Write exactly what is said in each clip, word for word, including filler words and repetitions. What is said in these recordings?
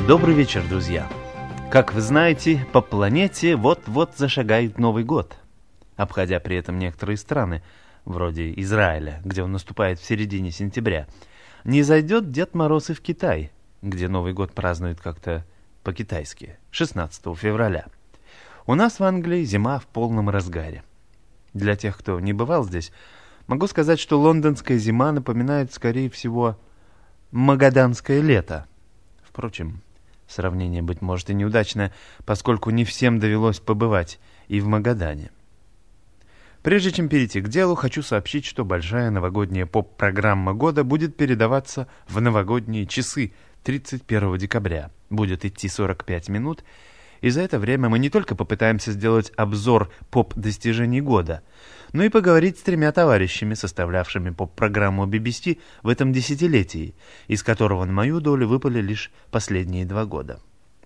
Добрый вечер, друзья! Как вы знаете, по планете вот-вот зашагает Новый год, обходя при этом некоторые страны, вроде Израиля, где он наступает в середине сентября. Не зайдет Дед Мороз и в Китай, где Новый год празднуют как-то по-китайски, шестнадцатого февраля. У нас в Англии зима в полном разгаре. Для тех, кто не бывал здесь, могу сказать, что лондонская зима напоминает, скорее всего, магаданское лето. Впрочем, сравнение, быть может, и неудачное, поскольку не всем довелось побывать и в Магадане. Прежде чем перейти к делу, хочу сообщить, что большая новогодняя поп-программа года будет передаваться в новогодние часы тридцать первого декабря. Будет идти сорок пять минут, и за это время мы не только попытаемся сделать обзор поп-достижений года, но и поговорить с тремя товарищами, составлявшими поп-программу би би си в этом десятилетии, из которого на мою долю выпали лишь последние два года.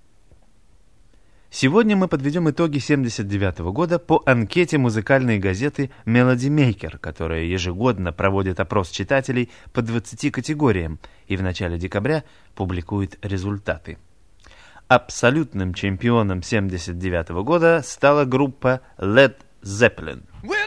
Сегодня мы подведем итоги семьдесят девятого года по анкете музыкальной газеты Melody Maker, которая ежегодно проводит опрос читателей по двадцати категориям и в начале декабря публикует результаты. Абсолютным чемпионом семьдесят девятого года стала группа Led Zeppelin.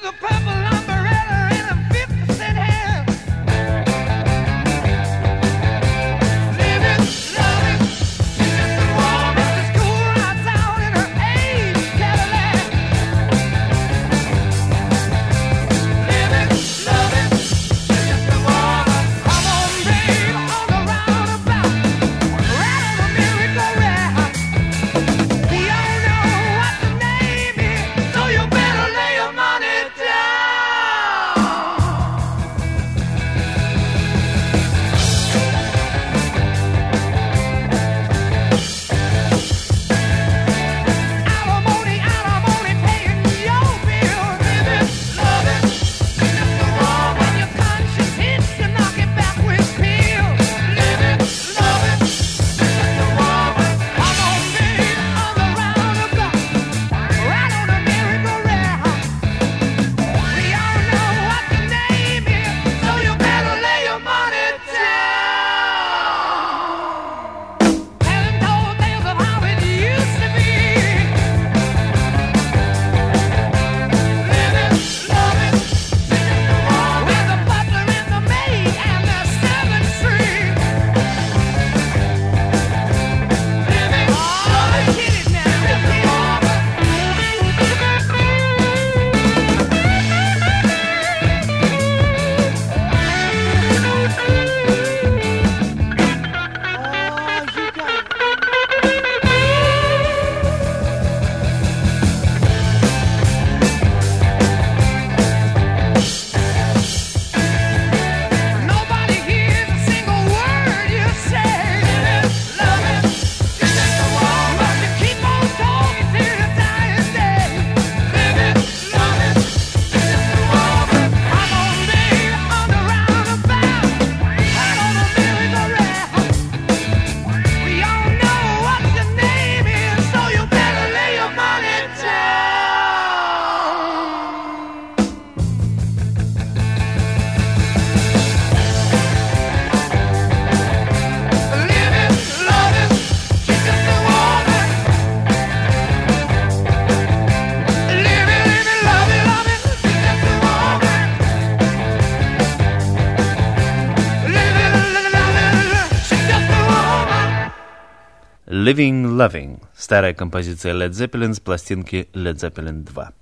Living Loving – старая композиция Led Zeppelin с пластинки Led Zeppelin два.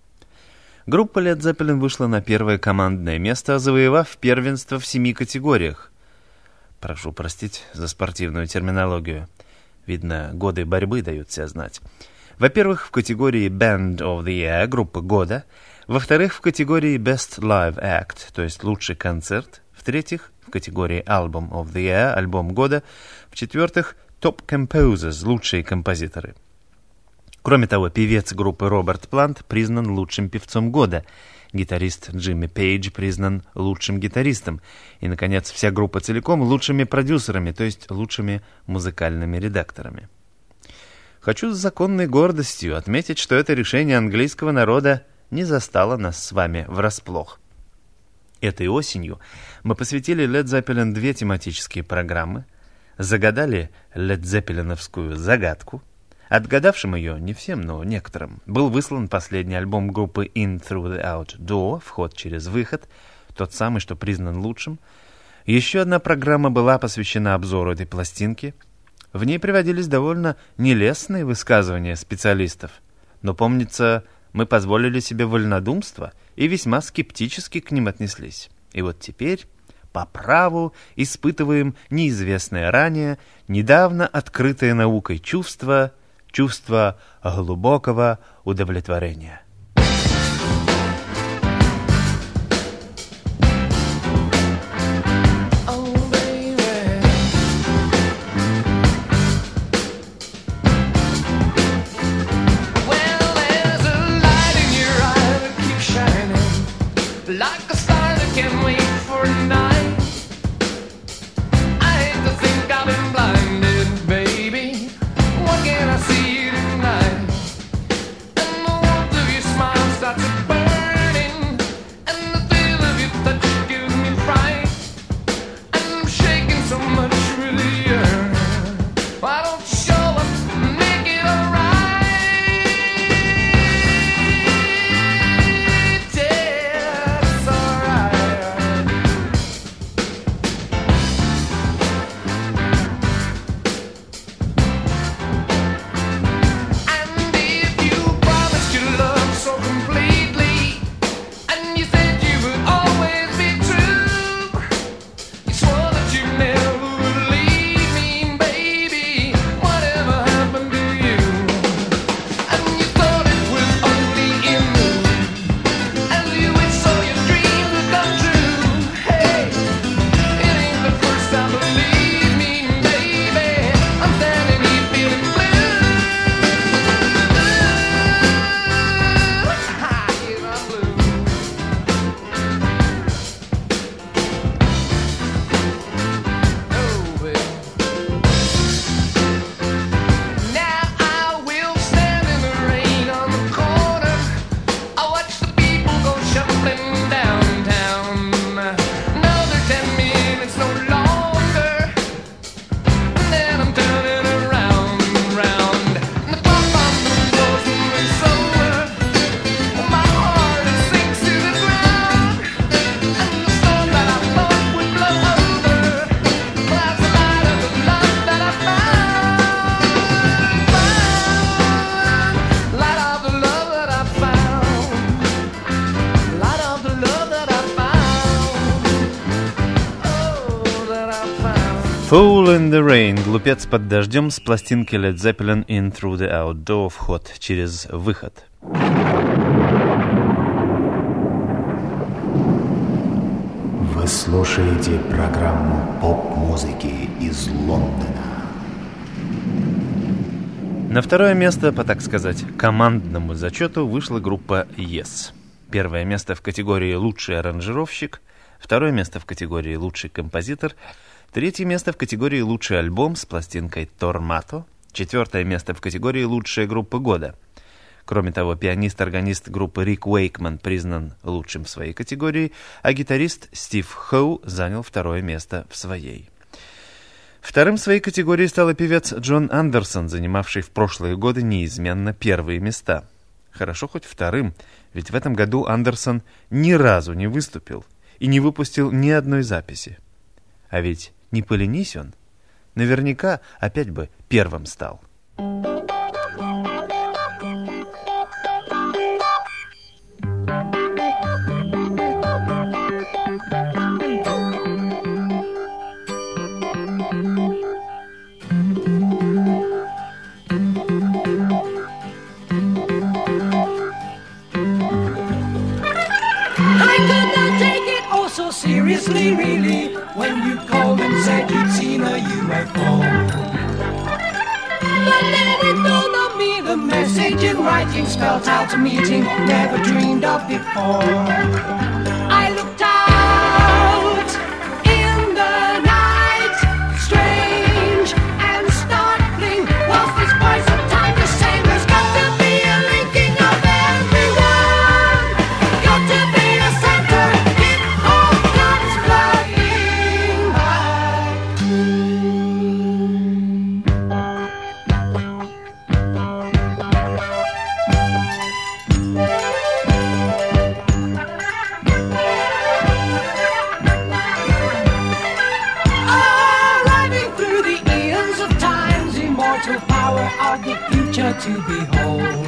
Группа Led Zeppelin вышла на первое командное место, завоевав первенство в семи категориях. Прошу простить за спортивную терминологию. Видно, годы борьбы дают себя знать. Во-первых, в категории Band of the Year – группа года. Во-вторых, в категории Best Live Act, то есть лучший концерт. В-третьих, в категории Album of the Year – альбом года. В-четвертых, Top Composers – лучшие композиторы. Кроме того, певец группы Роберт Плант признан лучшим певцом года. Гитарист Джимми Пейдж признан лучшим гитаристом. И, наконец, вся группа целиком лучшими продюсерами, то есть лучшими музыкальными редакторами. Хочу с законной гордостью отметить, что это решение английского народа не застало нас с вами врасплох. Этой осенью мы посвятили Led Zeppelin две тематические программы. загадали ледзеппелиновскую загадку. Отгадавшим ее, не всем, но некоторым, был выслан последний альбом группы In Through the Out Door, вход через выход, тот самый, что признан лучшим. Еще одна программа была посвящена обзору этой пластинки. В ней приводились довольно нелестные высказывания специалистов, но, помнится, мы позволили себе вольнодумство и весьма скептически к ним отнеслись. И вот теперь по праву испытываем неизвестное ранее, недавно открытое наукой чувство, чувство глубокого удовлетворения. Fool in the Rain, глупец под дождем, с пластинки Led Zeppelin In Through the Out Door, вход через выход. Вы слушаете программу поп-музыки из Лондона. На второе место, по, так сказать, командному зачету вышла группа Yes. Первое место в категории «Лучший аранжировщик», второе место в категории «Лучший композитор», третье место в категории «Лучший альбом» с пластинкой «Тормато», четвертое место в категории «Лучшая группа года». Кроме того, пианист-органист группы Рик Уэйкман признан лучшим в своей категории, а гитарист Стив Хоу занял второе место в своей. Вторым в своей категории стал певец Джон Андерсон, занимавший в прошлые годы неизменно первые места. Хорошо хоть вторым, ведь в этом году Андерсон ни разу не выступил и не выпустил ни одной записи. А ведь не поленись он, наверняка опять бы первым стал. Seriously, really, when you called and said you'd seen a U F O. But then it dawned on me the message in writing spelled out a meeting never dreamed of before. I looked out in the night, strange and startling was this voice of time the same. There's got to be a linking of everyone, got to be a center. It all comes flooding back to immortal power of the future to behold.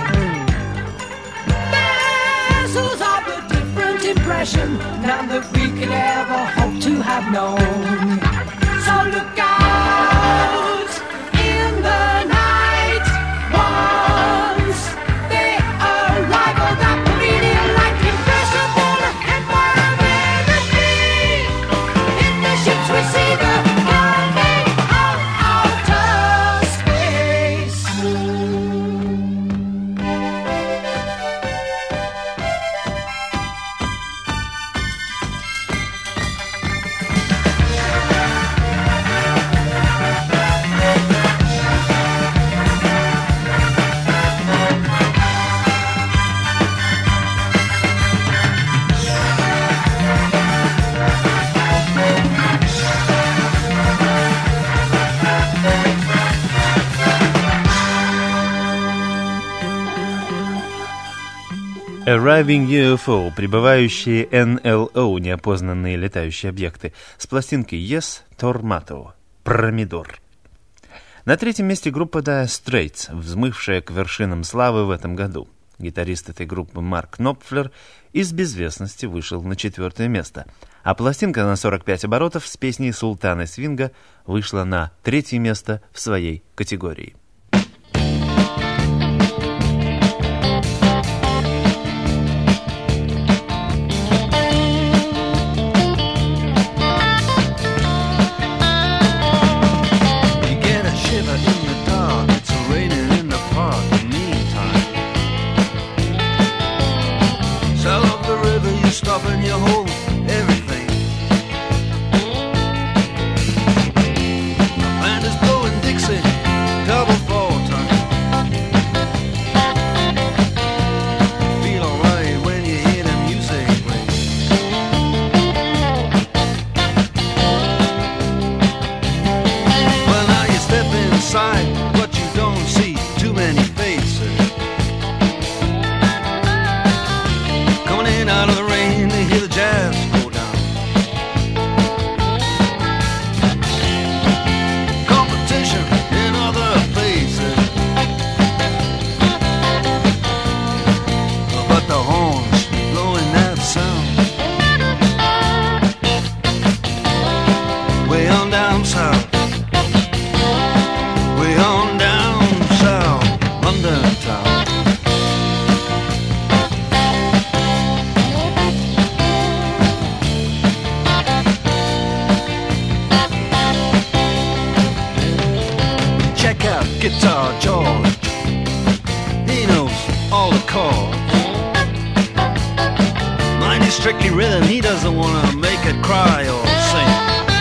Vessels of a different impression, none that we could ever hope to have known. So look out in the night once they arrive on that meridian like impressible empire of energy. In the ships we see the coming of outer space. Arriving ю эф о, прибывающие эн эл о, неопознанные летающие объекты, с пластинки Yes, Tormato, Промидор. На третьем месте группа Dire Straits, взмывшая к вершинам славы в этом году. Гитарист этой группы Марк Knopfler из безвестности вышел на четвертое место, а пластинка на сорок пять оборотов с песней Султана Свинга вышла на третье место в своей категории. Stop and you hold everything. The band is blowing Dixie, double fall time. Feel alright when you hear the music play. Well, now you step inside, but you don't see too many faces. Coming in out of the rain, they hear the jazz go down. Competition in other places, but the horns blowing that sound. Way on down south, way on down south, London town. Guitar George, he knows all the chords. Mine is strictly rhythm, he doesn't want to make it cry or sing.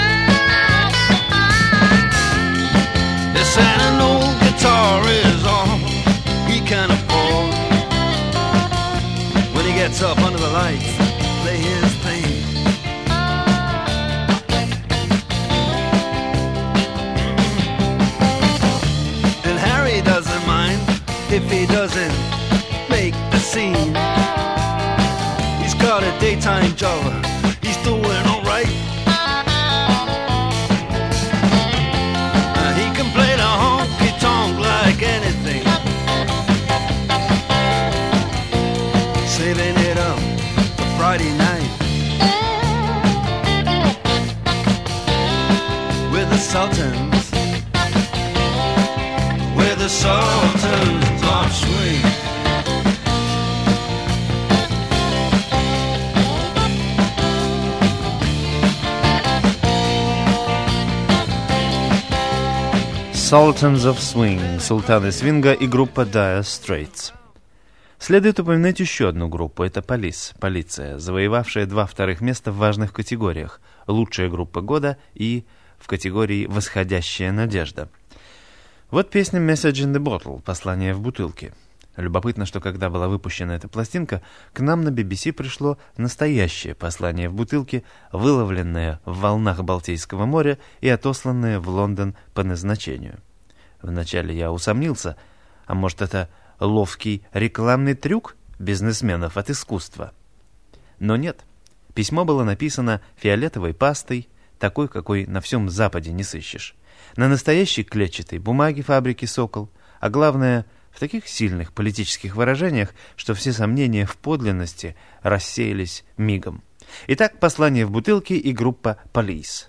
They said an old guitar is all he can afford. When he gets up under the lights, play his thing. Doesn't mind if he doesn't make a scene. He's got a daytime job, he's doing alright. Uh, he can play the honky-tonk like anything, saving it up for Friday night with the Sultans. The Sultans of Swing. Sultans of Swing, Султаны свинга и группа Dire Straits. Следует упомянуть еще одну группу, это Police, полиция, завоевавшая два вторых места в важных категориях: лучшая группа года и в категории «Восходящая надежда». Вот песня «Message in the Bottle», «Послание в бутылке». Любопытно, что когда была выпущена эта пластинка, к нам на би би си пришло настоящее послание в бутылке, выловленное в волнах Балтийского моря и отосланное в Лондон по назначению. Вначале я усомнился, а может это ловкий рекламный трюк бизнесменов от искусства? Но нет, письмо было написано фиолетовой пастой, такой, какой на всем Западе не сыщешь. на настоящей клетчатой бумаге фабрики «Сокол», а главное, в таких сильных политических выражениях, что все сомнения в подлинности рассеялись мигом. Итак, послание в бутылке и группа «Police».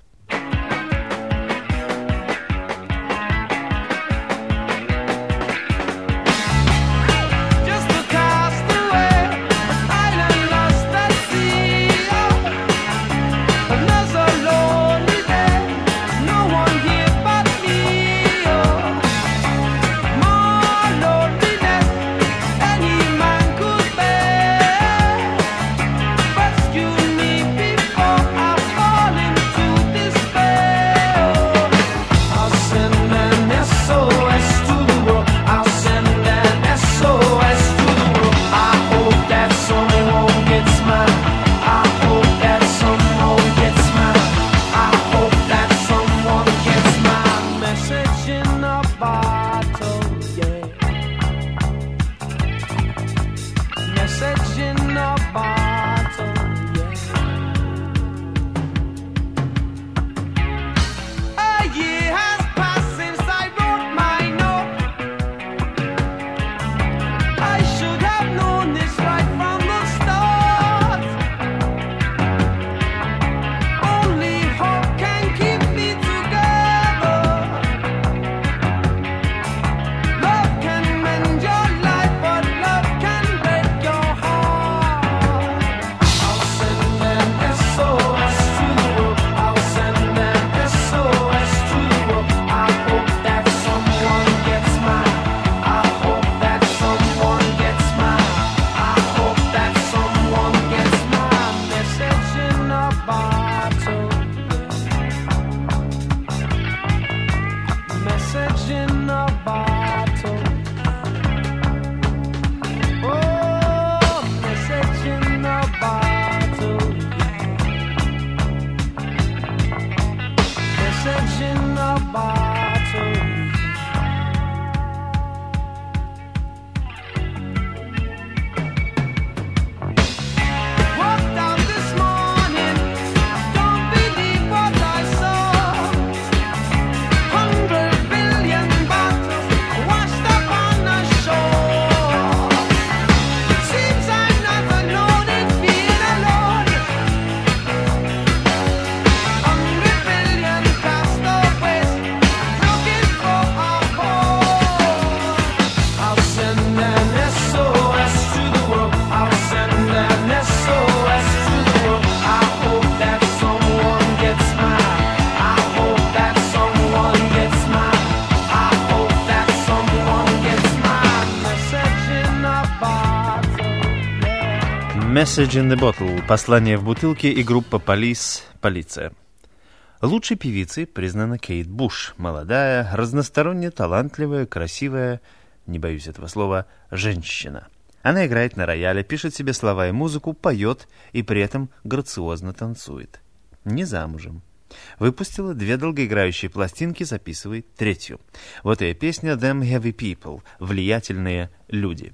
Message in the Bottle, послание в бутылке и группа Police, полиция. Лучшей певицей признана Кейт Буш, молодая, разносторонне талантливая, красивая, не боюсь этого слова, женщина. Она играет на рояле, пишет себе слова и музыку, поет и при этом грациозно танцует. Не замужем. Выпустила две долгоиграющие пластинки, записывает третью. Вот ее песня «Them Heavy People», «Влиятельные люди».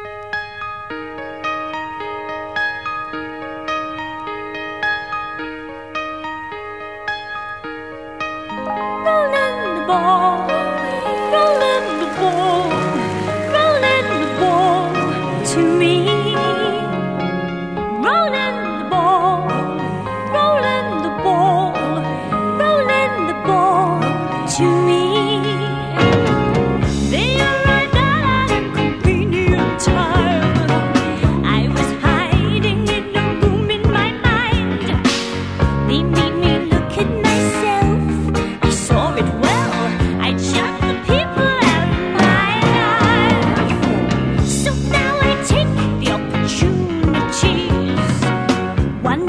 Ball, rolling the ball, rolling the ball to me. Rolling the ball, rolling the ball, rolling the ball to me. They arrived at an inconvenient time. I was hiding in a room in my mind. They made me look at myself. I saw it well.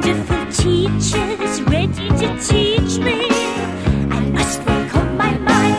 Teachers ready to teach me. I must make up my mind.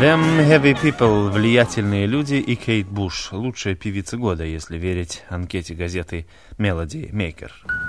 Them Heavy People, влиятельные люди, и Кейт Буш, лучшая певица года, если верить анкете газеты Melody Maker.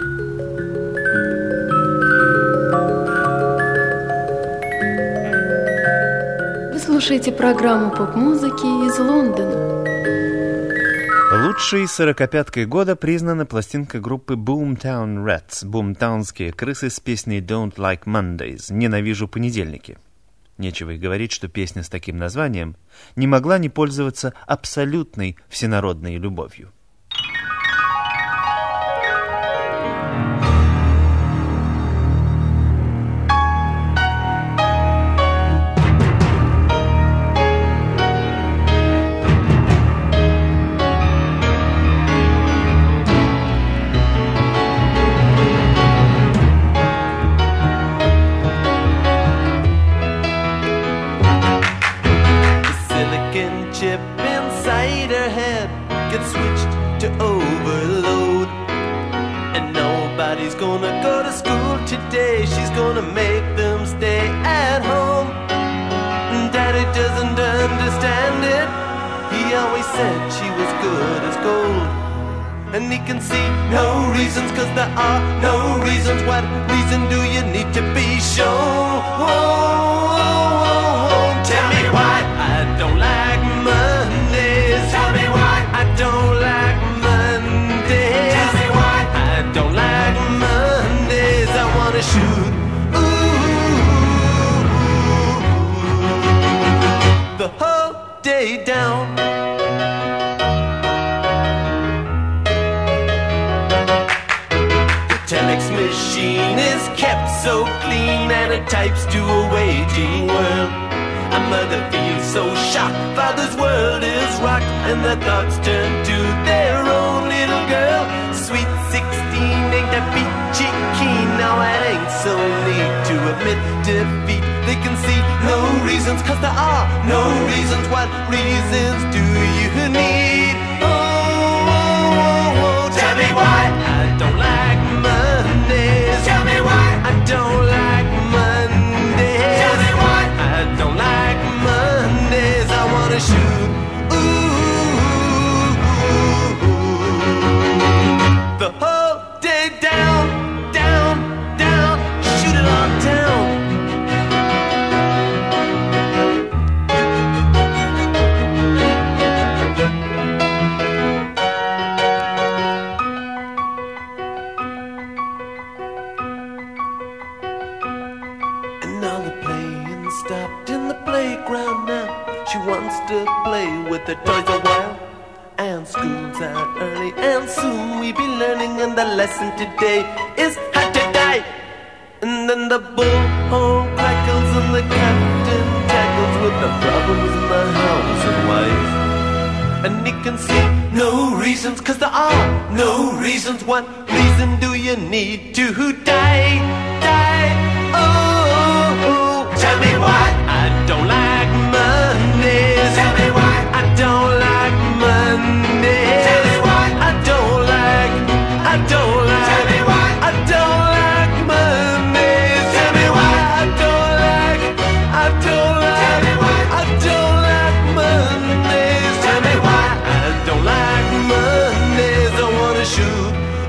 Вы слушаете программу поп-музыки из Лондона. Лучшей сорокопяткой года признана пластинка группы Boomtown Rats, бумтаунские крысы с песней Don't Like Mondays, «Ненавижу понедельники». Нечего и говорить, что песня с таким названием не могла не пользоваться абсолютной всенародной любовью. Chip inside her head gets switched to overload, and nobody's gonna go to school today. She's gonna make them stay at home. Daddy doesn't understand it. He always said she was good as gold, and he can see no reasons, cause there are no reasons. What reason do you need to be shown? Whoa, whoa, whoa, whoa. Tell me why I don't like Mondays. Tell me why I don't like Mondays. Tell me why I don't like Mondays. I wanna shoot ooh, the whole day down. The telex machine is kept so clean, and it types to a waging world. A mother feels so shocked, father's world is rocked, and their thoughts turn to their own little girl. Sweet sixteen ain't that peachy keen. Now it ain't so neat to admit defeat. They can see no reasons, cause there are no reasons. What reasons do you need? Oh, oh, oh, oh. Tell me why I don't like Mondays. Tell me why I don't like Mondays. Tell me why I don't like Mondays. I wanna shoot ooh, the whole day down, down, down. Shoot it on down. And now the playing stopped in the playground now. She wants to play with the toys a while. And school's out early, and soon we be learning. And the lesson today is how to die. And then the bullhorn crackles, and the captain tackles with the problems in the house and wife. And he can see no reasons, cause there are no reasons. What reason do you need to die? Die, oh, oh, oh. Tell me why I don't like Mondays. Tell me why I don't like Mondays. Tell me why I don't like, I don't like. Tell me why I don't like Mondays. Tell me why I don't like, I don't like. Tell me why I don't like Mondays. Tell me why I don't like Mondays. I wanna shoot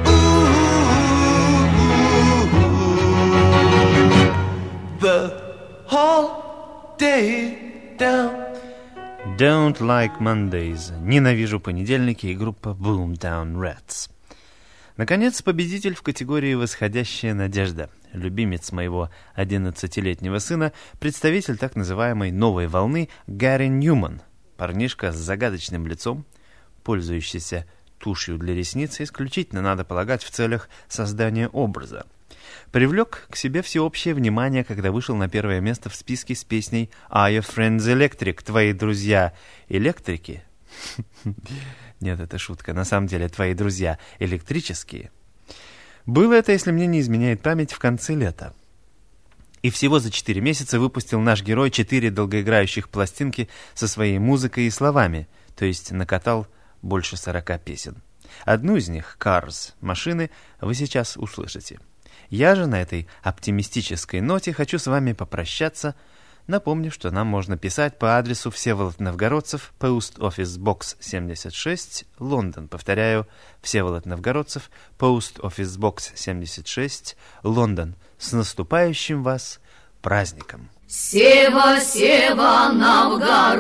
ooh, the whole day down. Don't Like Mondays, «Ненавижу понедельники» и группа Boomtown Rats. Наконец, победитель в категории «Восходящая надежда», любимец моего одиннадцатилетнего сына, представитель так называемой «новой волны» Гарри Ньюман, парнишка с загадочным лицом, пользующийся тушью для ресниц, исключительно, надо полагать, в целях создания образа. Привлек к себе всеобщее внимание, когда вышел на первое место в списке с песней «Are your friends electric?» «Твои друзья электрики?» Нет, это шутка. На самом деле, «Твои друзья электрические». Было это, если мне не изменяет память, в конце лета. И всего за четыре месяца выпустил наш герой четыре долгоиграющих пластинки со своей музыкой и словами, то есть накатал больше сорока песен. Одну из них, «Cars» — «Машины», вы сейчас услышите. Я же на этой оптимистической ноте хочу с вами попрощаться, Напомню, что нам можно писать по адресу Всеволод Новгородцев, Post Office Box семьдесят шесть, Лондон. Повторяю, Всеволод Новгородцев, Post Office Box семьдесят шесть, Лондон. С наступающим вас праздником! Сева, Сева,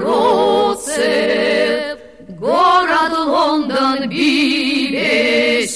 новгородцев, город Лондон, бибесь.